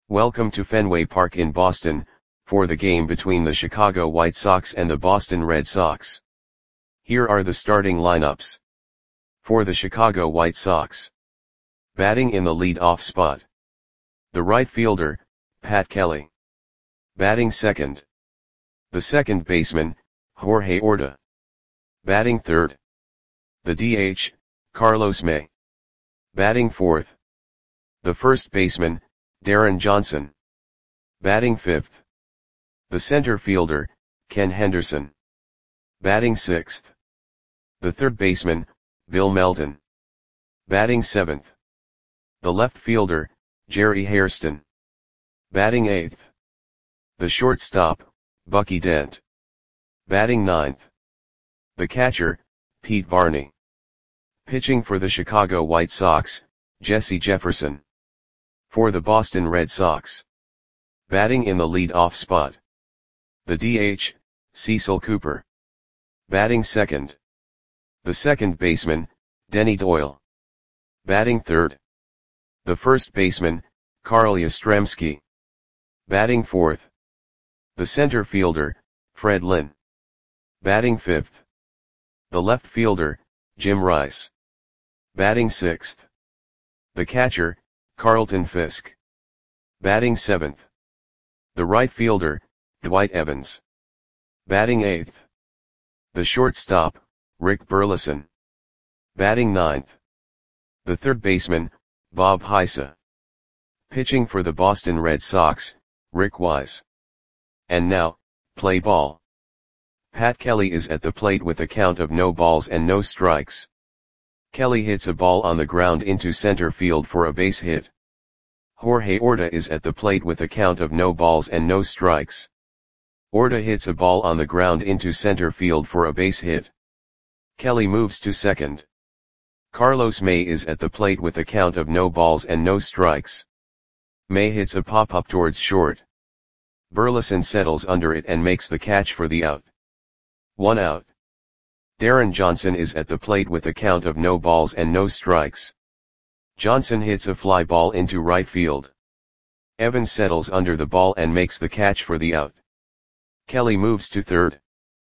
Welcome to Fenway Park in Boston, for the game between the Chicago White Sox and the Boston Red Sox. Here are the starting lineups. For the Chicago White Sox. Batting in the lead-off spot. The right fielder, Pat Kelly. Batting second. The second baseman, Jorge Orta. Batting third. The DH, Carlos May. Batting fourth. The first baseman, Darren Johnson. Batting fifth. The center fielder, Ken Henderson. Batting sixth. The third baseman, Bill Melton. Batting seventh. The left fielder, Jerry Hairston. Batting eighth. The shortstop, Bucky Dent. Batting ninth. The catcher, Pete Varney. Pitching for the Chicago White Sox, Jesse Jefferson. For the Boston Red Sox. Batting in the lead-off spot. The DH, Cecil Cooper. Batting second. The second baseman, Denny Doyle. Batting third. The first baseman, Carl Yastrzemski. Batting fourth. The center fielder, Fred Lynn. Batting fifth. The left fielder, Jim Rice. Batting sixth. The catcher, Carlton Fisk. Batting seventh. The right fielder, Dwight Evans. Batting eighth. The shortstop, Rick Burleson. Batting ninth. The third baseman, Bob Heisa. Pitching for the Boston Red Sox, Rick Wise. And now, play ball. Pat Kelly is at the plate with a count of no balls and no strikes. Kelly hits a ball on the ground into center field for a base hit. Jorge Orta is at the plate with a count of no balls and no strikes. Orta hits a ball on the ground into center field for a base hit. Kelly moves to second. Carlos May is at the plate with a count of no balls and no strikes. May hits a pop-up towards short. Burleson settles under it and makes the catch for the out. 1 out. Darren Johnson is at the plate with a count of no balls and no strikes. Johnson hits a fly ball into right field. Evans settles under the ball and makes the catch for the out. Kelly moves to third.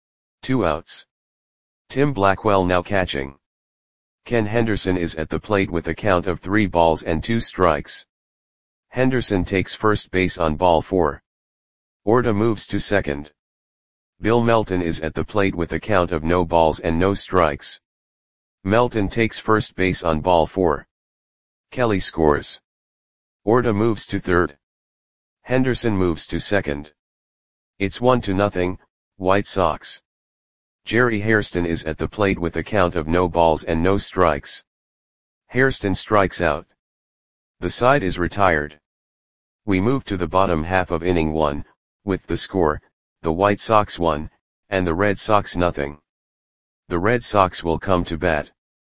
2 outs. Tim Blackwell now catching. Ken Henderson is at the plate with a count of 3 balls and 2 strikes. Henderson takes first base on ball 4. Orta moves to second. Bill Melton is at the plate with a count of no balls and no strikes. Melton takes first base on ball 4. Kelly scores. Orta moves to third. Henderson moves to second. It's 1-0, White Sox. Jerry Hairston is at the plate with a count of no balls and no strikes. Hairston strikes out. The side is retired. We move to the bottom half of inning 1, with the score, the White Sox 1, and the Red Sox 0. The Red Sox will come to bat.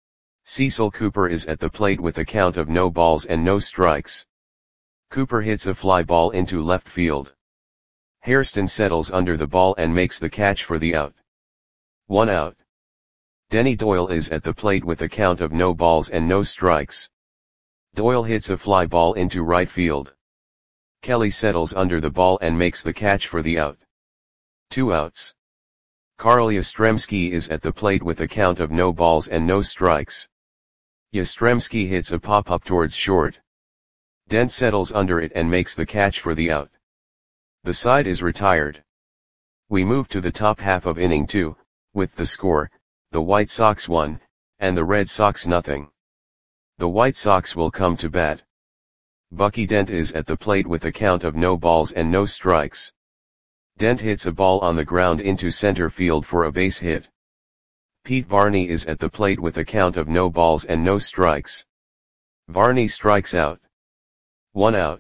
Cecil Cooper is at the plate with a count of no balls and no strikes. Cooper hits a fly ball into left field. Hairston settles under the ball and makes the catch for the out. 1 out. Denny Doyle is at the plate with a count of no balls and no strikes. Doyle hits a fly ball into right field. Kelly settles under the ball and makes the catch for the out. 2 outs. Carl Yastrzemski is at the plate with a count of no balls and no strikes. Yastrzemski hits a pop-up towards short. Dent settles under it and makes the catch for the out. The side is retired. We move to the top half of inning 2, with the score, the White Sox 1, and the Red Sox 0. The White Sox will come to bat. Bucky Dent is at the plate with a count of no balls and no strikes. Dent hits a ball on the ground into center field for a base hit. Pete Varney is at the plate with a count of no balls and no strikes. Varney strikes out. 1 out.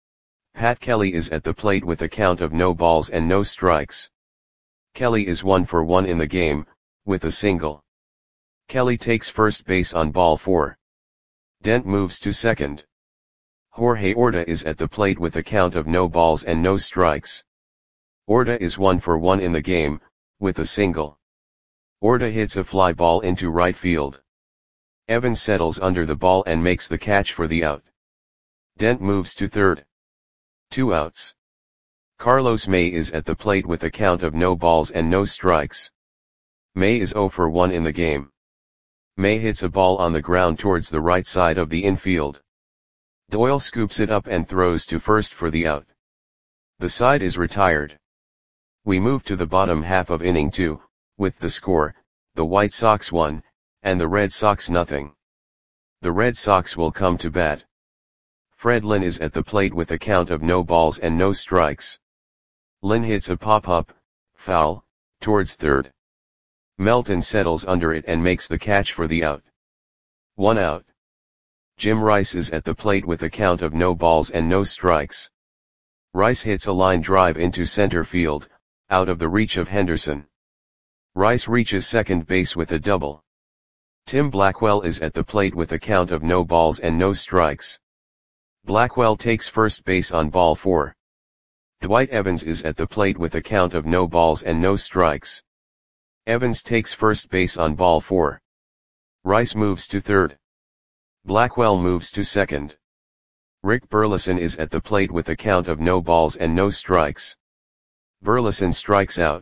Pat Kelly is at the plate with a count of no balls and no strikes. Kelly is 1 for 1 in the game, with a single. Kelly takes first base on ball 4. Dent moves to second. Jorge Orta is at the plate with a count of no balls and no strikes. Orta is 1 for 1 in the game, with a single. Orta hits a fly ball into right field. Evans settles under the ball and makes the catch for the out. Dent moves to third. 2 outs. Carlos May is at the plate with a count of no balls and no strikes. May is 0 for 1 in the game. May hits a ball on the ground towards the right side of the infield. Doyle scoops it up and throws to first for the out. The side is retired. We move to the bottom half of inning 2, with the score, the White Sox 1, and the Red Sox nothing. The Red Sox will come to bat. Fred Lynn is at the plate with a count of no balls and no strikes. Lynn hits a pop-up, foul, towards third. Melton settles under it and makes the catch for the out. 1 out. Jim Rice is at the plate with a count of no balls and no strikes. Rice hits a line drive into center field, out of the reach of Henderson. Rice reaches second base with a double. Tim Blackwell is at the plate with a count of no balls and no strikes. Blackwell takes first base on ball 4. Dwight Evans is at the plate with a count of no balls and no strikes. Evans takes first base on ball 4. Rice moves to third. Blackwell moves to second. Rick Burleson is at the plate with a count of no balls and no strikes. Burleson strikes out.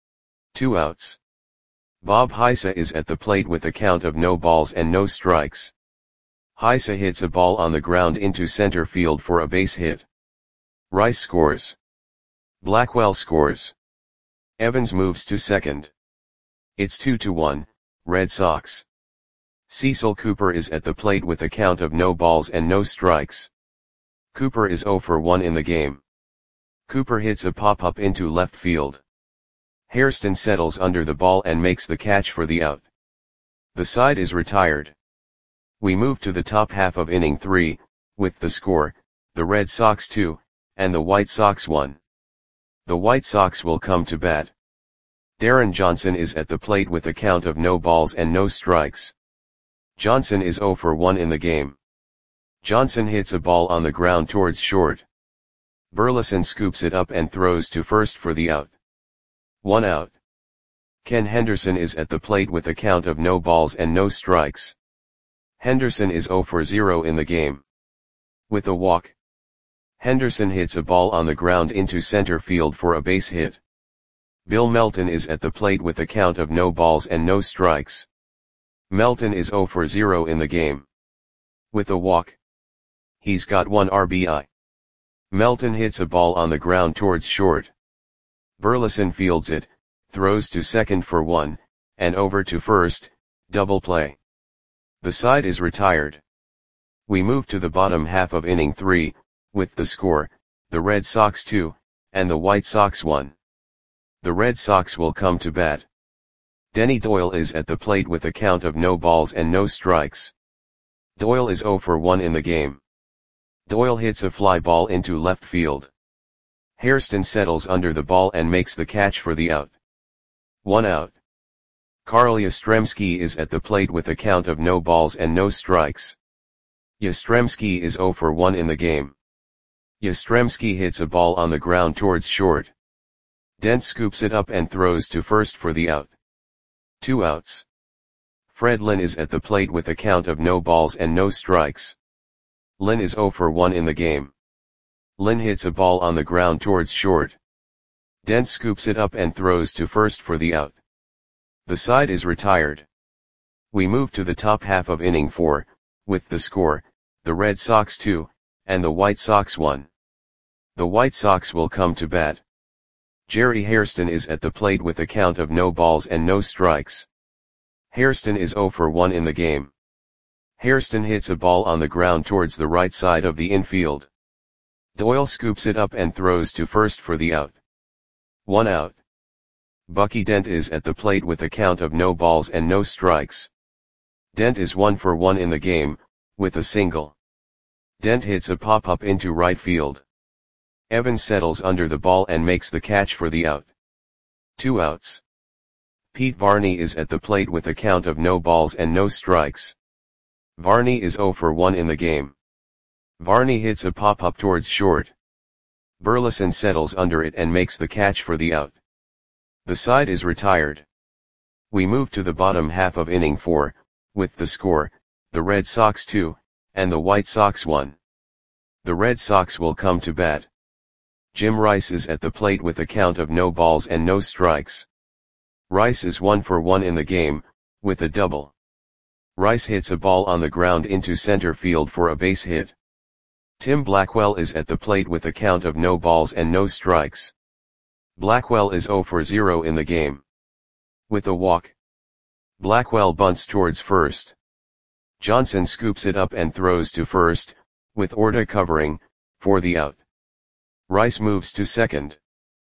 2 outs. Bob Heisa is at the plate with a count of no balls and no strikes. Heisa hits a ball on the ground into center field for a base hit. Rice scores. Blackwell scores. Evans moves to second. It's 2-1, Red Sox. Cecil Cooper is at the plate with a count of no balls and no strikes. Cooper is 0 for 1 in the game. Cooper hits a pop-up into left field. Hairston settles under the ball and makes the catch for the out. The side is retired. We move to the top half of inning 3, with the score, the Red Sox 2, and the White Sox 1. The White Sox will come to bat. Darren Johnson is at the plate with a count of no balls and no strikes. Johnson is 0 for 1 in the game. Johnson hits a ball on the ground towards short. Burleson scoops it up and throws to first for the out. 1 out. Ken Henderson is at the plate with a count of no balls and no strikes. Henderson is 0 for 0 in the game. With a walk. Henderson hits a ball on the ground into center field for a base hit. Bill Melton is at the plate with a count of no balls and no strikes. Melton is 0 for 0 in the game. With a walk. He's got 1 RBI. Melton hits a ball on the ground towards short. Burleson fields it, throws to second for 1, and over to first, double play. The side is retired. We move to the bottom half of inning 3, with the score, the Red Sox 2, and the White Sox 1. The Red Sox will come to bat. Denny Doyle is at the plate with a count of no balls and no strikes. Doyle is 0 for 1 in the game. Doyle hits a fly ball into left field. Hairston settles under the ball and makes the catch for the out. 1 out. Carl Yastrzemski is at the plate with a count of no balls and no strikes. Yastrzemski is 0 for 1 in the game. Yastrzemski hits a ball on the ground towards short. Dent scoops it up and throws to first for the out. 2 outs. Fred Lynn is at the plate with a count of no balls and no strikes. Lynn is 0 for 1 in the game. Lynn hits a ball on the ground towards short. Dent scoops it up and throws to first for the out. The side is retired. We move to the top half of inning 4, with the score, the Red Sox 2, and the White Sox 1. The White Sox will come to bat. Jerry Hairston is at the plate with a count of no balls and no strikes. Hairston is 0 for 1 in the game. Hairston hits a ball on the ground towards the right side of the infield. Doyle scoops it up and throws to first for the out. 1 out. Bucky Dent is at the plate with a count of no balls and no strikes. Dent is 1 for 1 in the game, with a single. Dent hits a pop-up into right field. Evans settles under the ball and makes the catch for the out. 2 outs. Pete Varney is at the plate with a count of no balls and no strikes. Varney is 0 for 1 in the game. Varney hits a pop-up towards short. Burleson settles under it and makes the catch for the out. The side is retired. We move to the bottom half of inning 4, with the score, the Red Sox 2, and the White Sox 1. The Red Sox will come to bat. Jim Rice is at the plate with a count of no balls and no strikes. Rice is 1 for 1 in the game, with a double. Rice hits a ball on the ground into center field for a base hit. Tim Blackwell is at the plate with a count of no balls and no strikes. Blackwell is 0 for 0 in the game. With a walk. Blackwell bunts towards first. Johnson scoops it up and throws to first, with Orta covering, for the out. Rice moves to second.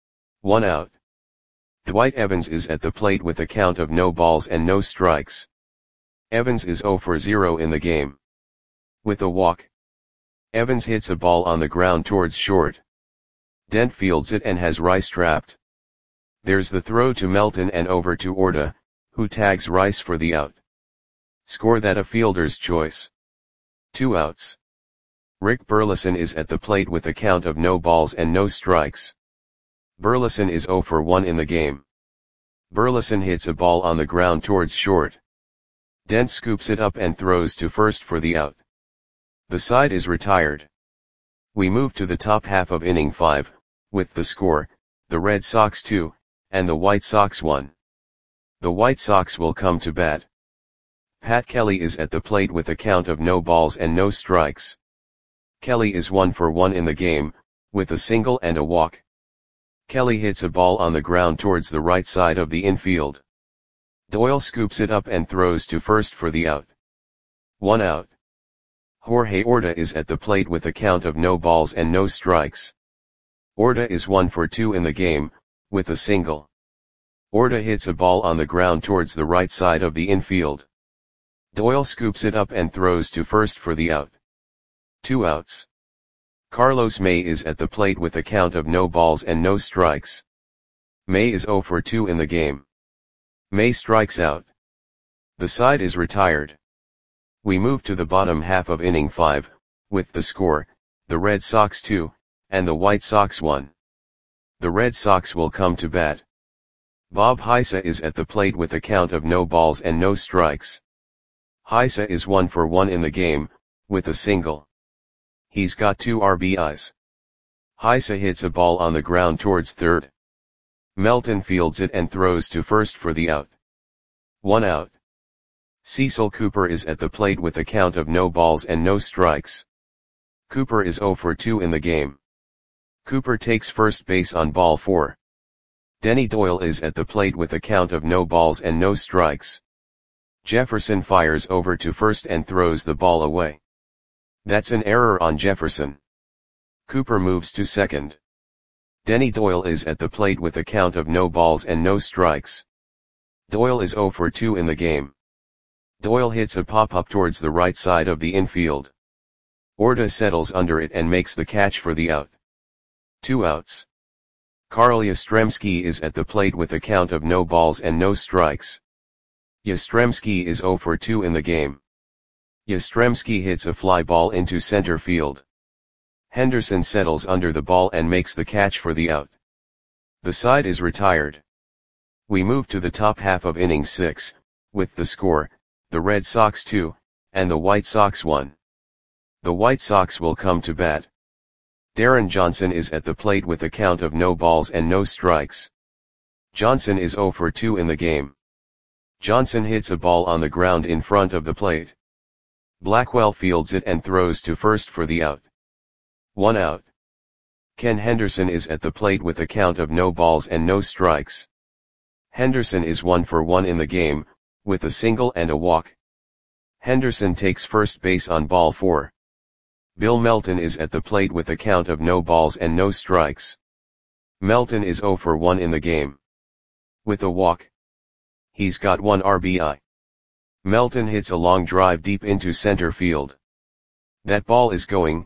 1 out. Dwight Evans is at the plate with a count of no balls and no strikes. Evans is 0 for 0 in the game. With a walk. Evans hits a ball on the ground towards short. Dent fields it and has Rice trapped. There's the throw to Melton and over to Orta, who tags Rice for the out. Score that a fielder's choice. 2 outs. Rick Burleson is at the plate with a count of no balls and no strikes. Burleson is 0 for 1 in the game. Burleson hits a ball on the ground towards short. Dent scoops it up and throws to first for the out. The side is retired. We move to the top half of inning 5, with the score, the Red Sox 2, and the White Sox 1. The White Sox will come to bat. Pat Kelly is at the plate with a count of no balls and no strikes. Kelly is 1 for 1 in the game, with a single and a walk. Kelly hits a ball on the ground towards the right side of the infield. Doyle scoops it up and throws to first for the out. 1 out. Jorge Orta is at the plate with a count of no balls and no strikes. Orta is 1 for 2 in the game, with a single. Orta hits a ball on the ground towards the right side of the infield. Doyle scoops it up and throws to first for the out. 2 outs. Carlos May is at the plate with a count of no balls and no strikes. May is 0 for 2 in the game. May strikes out. The side is retired. We move to the bottom half of inning 5, with the score, the Red Sox 2, and the White Sox 1. The Red Sox will come to bat. Bob Heisa is at the plate with a count of no balls and no strikes. Heisa is 1 for 1 in the game, with a single. He's got 2 RBIs. Heisa hits a ball on the ground towards third. Melton fields it and throws to first for the out. 1 out. Cecil Cooper is at the plate with a count of no balls and no strikes. Cooper is 0 for 2 in the game. Cooper takes first base on ball 4. Denny Doyle is at the plate with a count of no balls and no strikes. Jefferson fires over to first and throws the ball away. That's an error on Jefferson. Cooper moves to second. Denny Doyle is at the plate with a count of no balls and no strikes. Doyle is 0 for 2 in the game. Doyle hits a pop-up towards the right side of the infield. Orta settles under it and makes the catch for the out. 2 outs. Carl Yastrzemski is at the plate with a count of no balls and no strikes. Yastrzemski is 0 for 2 in the game. Yastrzemski hits a fly ball into center field. Henderson settles under the ball and makes the catch for the out. The side is retired. We move to the top half of inning 6, with the score, the Red Sox 2, and the White Sox 1. The White Sox will come to bat. Darren Johnson is at the plate with a count of no balls and no strikes. Johnson is 0 for 2 in the game. Johnson hits a ball on the ground in front of the plate. Blackwell fields it and throws to first for the out. 1 out. Ken Henderson is at the plate with a count of no balls and no strikes. Henderson is 1 for 1 in the game, with a single and a walk. Henderson takes first base on ball 4. Bill Melton is at the plate with a count of no balls and no strikes. Melton is 0 for 1 in the game. With a walk. He's got 1 RBI. Melton hits a long drive deep into center field. That ball is gone.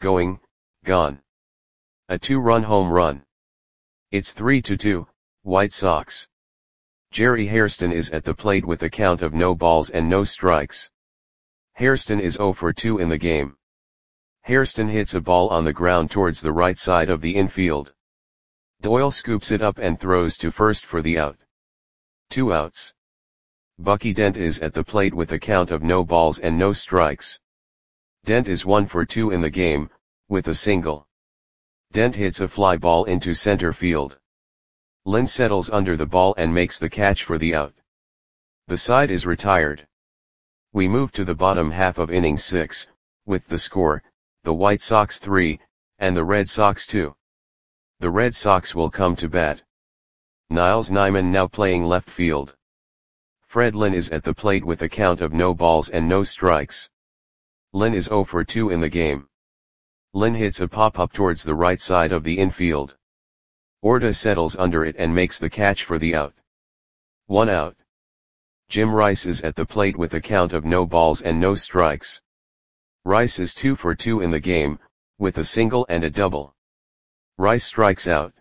A 2-run home run. It's 3-2, White Sox. Jerry Hairston is at the plate with a count of no balls and no strikes. Hairston is 0 for 2 in the game. Hairston hits a ball on the ground towards the right side of the infield. Doyle scoops it up and throws to first for the out. 2 outs. Bucky Dent is at the plate with a count of no balls and no strikes. Dent is 1 for 2 in the game, with a single. Dent hits a fly ball into center field. Lynn settles under the ball and makes the catch for the out. The side is retired. We move to the bottom half of inning 6, with the score, the White Sox 3, and the Red Sox 2. The Red Sox will come to bat. Niles Nyman now playing left field. Fred Lynn is at the plate with a count of no balls and no strikes. Lynn is 0 for 2 in the game. Lynn hits a pop-up towards the right side of the infield. Orta settles under it and makes the catch for the out. 1 out. Jim Rice is at the plate with a count of no balls and no strikes. Rice is 2 for 2 in the game, with a single and a double. Rice strikes out.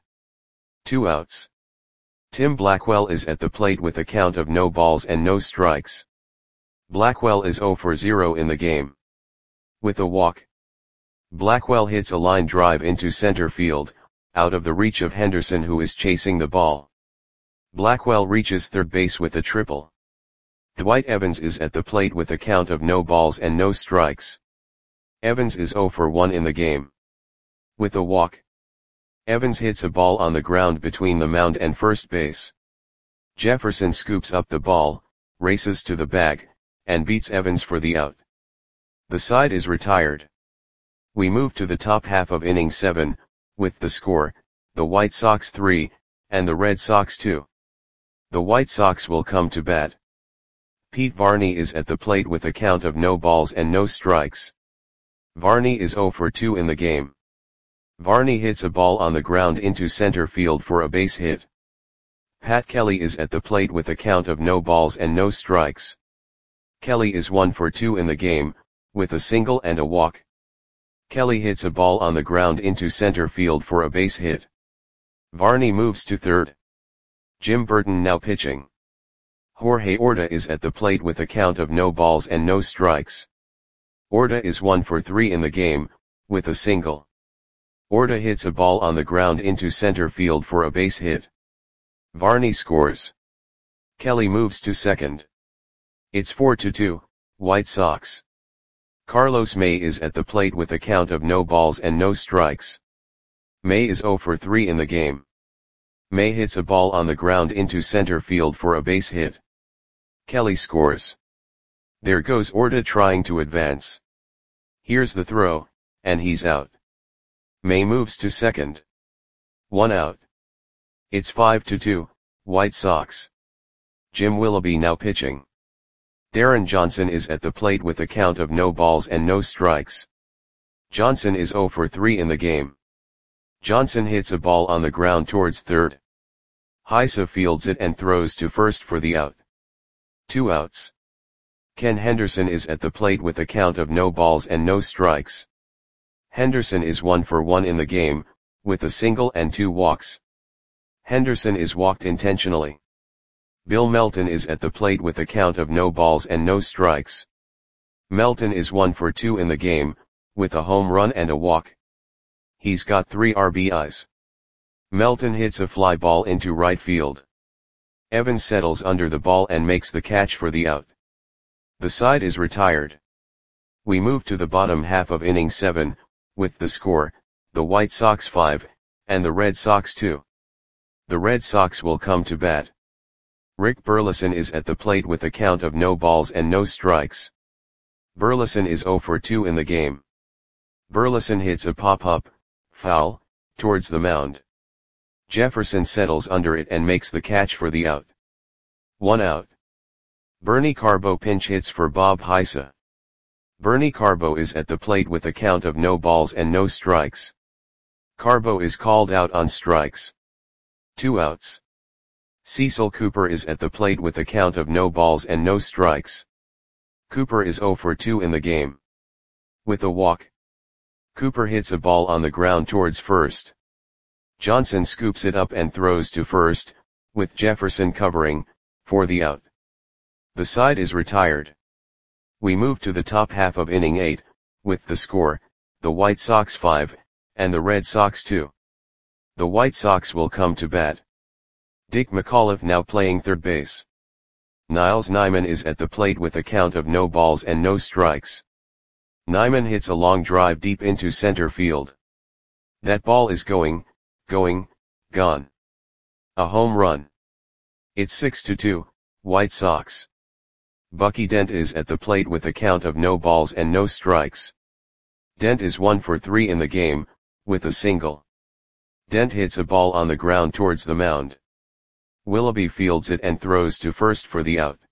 2 outs. Tim Blackwell is at the plate with a count of no balls and no strikes. Blackwell is 0 for 0 in the game. With a walk. Blackwell hits a line drive into center field, out of the reach of Henderson who is chasing the ball. Blackwell reaches third base with a triple. Dwight Evans is at the plate with a count of no balls and no strikes. Evans is 0 for 1 in the game. With a walk. Evans hits a ball on the ground between the mound and first base. Jefferson scoops up the ball, races to the bag, and beats Evans for the out. The side is retired. We move to the top half of inning 7, with the score, the White Sox 3, and the Red Sox 2. The White Sox will come to bat. Pete Varney is at the plate with a count of no balls and no strikes. Varney is 0 for 2 in the game. Varney hits a ball on the ground into center field for a base hit. Pat Kelly is at the plate with a count of no balls and no strikes. Kelly is 1 for 2 in the game, with a single and a walk. Kelly hits a ball on the ground into center field for a base hit. Varney moves to third. Jim Burton now pitching. Jorge Orta is at the plate with a count of no balls and no strikes. Orta is 1 for 3 in the game, with a single. Orta hits a ball on the ground into center field for a base hit. Varney scores. Kelly moves to second. It's 4-2, White Sox. Carlos May is at the plate with a count of no balls and no strikes. May is 0 for 3 in the game. May hits a ball on the ground into center field for a base hit. Kelly scores. There goes Orta trying to advance. Here's the throw, and he's out. May moves to second. 1 out. It's 5-2, White Sox. Jim Willoughby now pitching. Darren Johnson is at the plate with a count of no balls and no strikes. Johnson is 0 for 3 in the game. Johnson hits a ball on the ground towards third. Heisa fields it and throws to first for the out. 2 outs. Ken Henderson is at the plate with a count of no balls and no strikes. Henderson is 1 for 1 in the game, with a single and 2 walks. Henderson is walked intentionally. Bill Melton is at the plate with a count of no balls and no strikes. Melton is 1 for 2 in the game, with a home run and a walk. He's got 3 RBIs. Melton hits a fly ball into right field. Evans settles under the ball and makes the catch for the out. The side is retired. We move to the bottom half of inning 7, with the score, the White Sox 5, and the Red Sox 2. The Red Sox will come to bat. Rick Burleson is at the plate with a count of no balls and no strikes. Burleson is 0 for 2 in the game. Burleson hits a pop-up, foul, towards the mound. Jefferson settles under it and makes the catch for the out. 1 out. Bernie Carbo pinch hits for Bob Heisa. Bernie Carbo is at the plate with a count of no balls and no strikes. Carbo is called out on strikes. 2 outs. Cecil Cooper is at the plate with a count of no balls and no strikes. Cooper is 0 for 2 in the game. With a walk. Cooper hits a ball on the ground towards first. Johnson scoops it up and throws to first, with Jefferson covering, for the out. The side is retired. We move to the top half of inning 8, with the score, the White Sox 5, and the Red Sox 2. The White Sox will come to bat. Dick McAuliffe now playing third base. Niles Nyman is at the plate with a count of no balls and no strikes. Nyman hits a long drive deep into center field. That ball is going, gone. A home run. It's 6-2, White Sox. Bucky Dent is at the plate with a count of no balls and no strikes. Dent is 1 for 3 in the game, with a single. Dent hits a ball on the ground towards the mound. Willoughby fields it and throws to first for the out.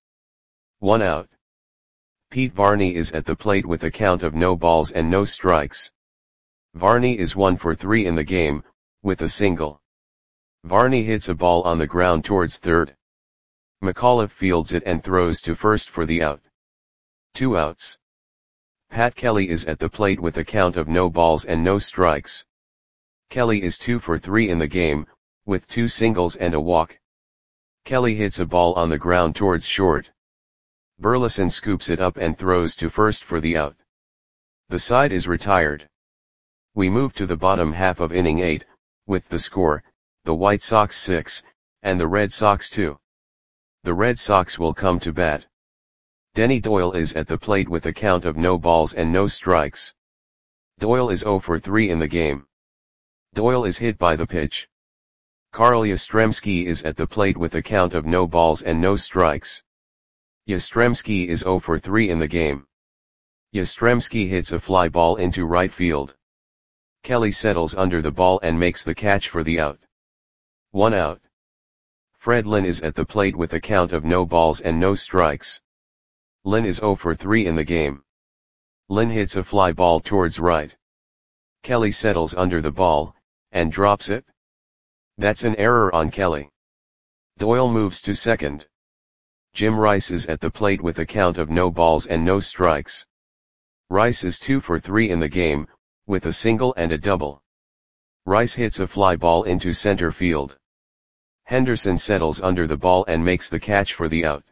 1 out. Pete Varney is at the plate with a count of no balls and no strikes. Varney is 1 for 3 in the game, with a single. Varney hits a ball on the ground towards third. McAuliffe fields it and throws to first for the out. 2 outs. Pat Kelly is at the plate with a count of no balls and no strikes. Kelly is 2 for 3 in the game, with 2 singles and a walk. Kelly hits a ball on the ground towards short. Burleson scoops it up and throws to first for the out. The side is retired. We move to the bottom half of inning 8, with the score, the White Sox 6, and the Red Sox 2. The Red Sox will come to bat. Denny Doyle is at the plate with a count of no balls and no strikes. Doyle is 0 for 3 in the game. Doyle is hit by the pitch. Carl Yastrzemski is at the plate with a count of no balls and no strikes. Yastrzemski is 0 for 3 in the game. Yastrzemski hits a fly ball into right field. Kelly settles under the ball and makes the catch for the out. 1 out. Fred Lynn is at the plate with a count of no balls and no strikes. Lynn is 0 for 3 in the game. Lynn hits a fly ball towards right. Kelly settles under the ball, and drops it. That's an error on Kelly. Doyle moves to second. Jim Rice is at the plate with a count of no balls and no strikes. Rice is 2 for 3 in the game, with a single and a double. Rice hits a fly ball into center field. Henderson settles under the ball and makes the catch for the out.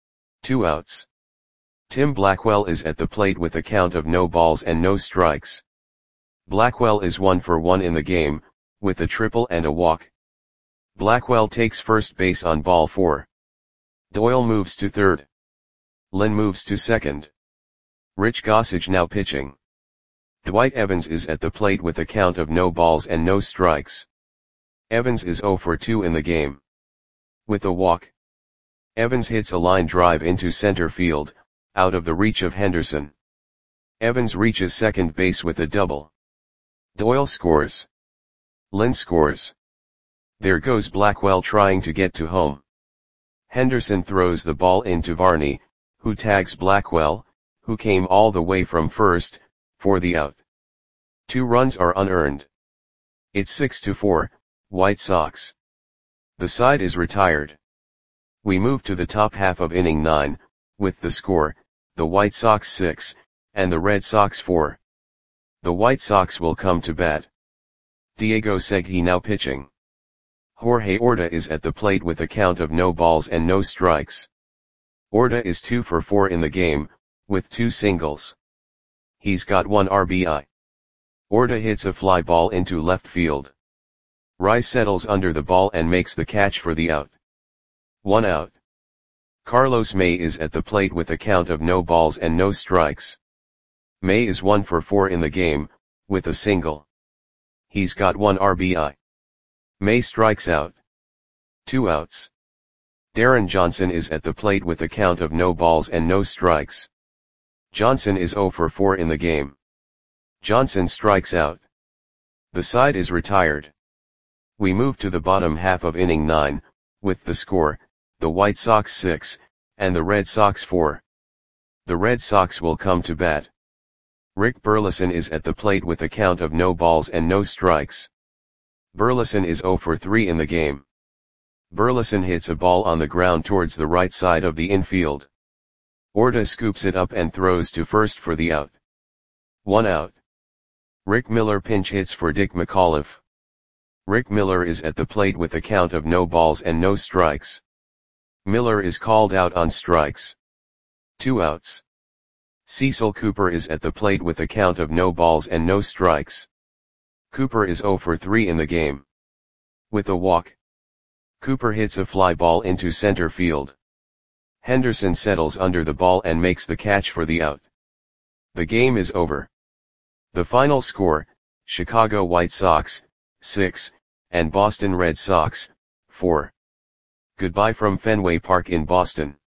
2 outs. Tim Blackwell is at the plate with a count of no balls and no strikes. Blackwell is 1 for 1 in the game, with a triple and a walk. Blackwell takes first base on ball 4. Doyle moves to third. Lynn moves to second. Rich Gossage now pitching. Dwight Evans is at the plate with a count of no balls and no strikes. Evans is 0 for 2 in the game. With a walk. Evans hits a line drive into center field, out of the reach of Henderson. Evans reaches second base with a double. Doyle scores. Lynn scores. There goes Blackwell trying to get to home. Henderson throws the ball into Varney, who tags Blackwell, who came all the way from first, for the out. 2 runs are unearned. It's 6-4, White Sox. The side is retired. We move to the top half of inning 9, with the score, the White Sox 6, and the Red Sox 4. The White Sox will come to bat. Diego Segui now pitching. Jorge Orta is at the plate with a count of no balls and no strikes. Orta is 2 for 4 in the game, with 2 singles. He's got 1 RBI. Orta hits a fly ball into left field. Rice settles under the ball and makes the catch for the out. 1 out. Carlos May is at the plate with a count of no balls and no strikes. May is 1 for 4 in the game, with a single. He's got 1 RBI. May strikes out. 2 outs. Darren Johnson is at the plate with a count of no balls and no strikes. Johnson is 0 for 4 in the game. Johnson strikes out. The side is retired. We move to the bottom half of inning 9, with the score, the White Sox 6, and the Red Sox 4. The Red Sox will come to bat. Rick Burleson is at the plate with a count of no balls and no strikes. Burleson is 0 for 3 in the game. Burleson hits a ball on the ground towards the right side of the infield. Orta scoops it up and throws to first for the out. 1 out. Rick Miller pinch hits for Dick McAuliffe. Rick Miller is at the plate with a count of no balls and no strikes. Miller is called out on strikes. 2 outs. Cecil Cooper is at the plate with a count of no balls and no strikes. Cooper is 0 for 3 in the game. With a walk. Cooper hits a fly ball into center field. Henderson settles under the ball and makes the catch for the out. The game is over. The final score, Chicago White Sox, 6, and Boston Red Sox, 4. Goodbye from Fenway Park in Boston.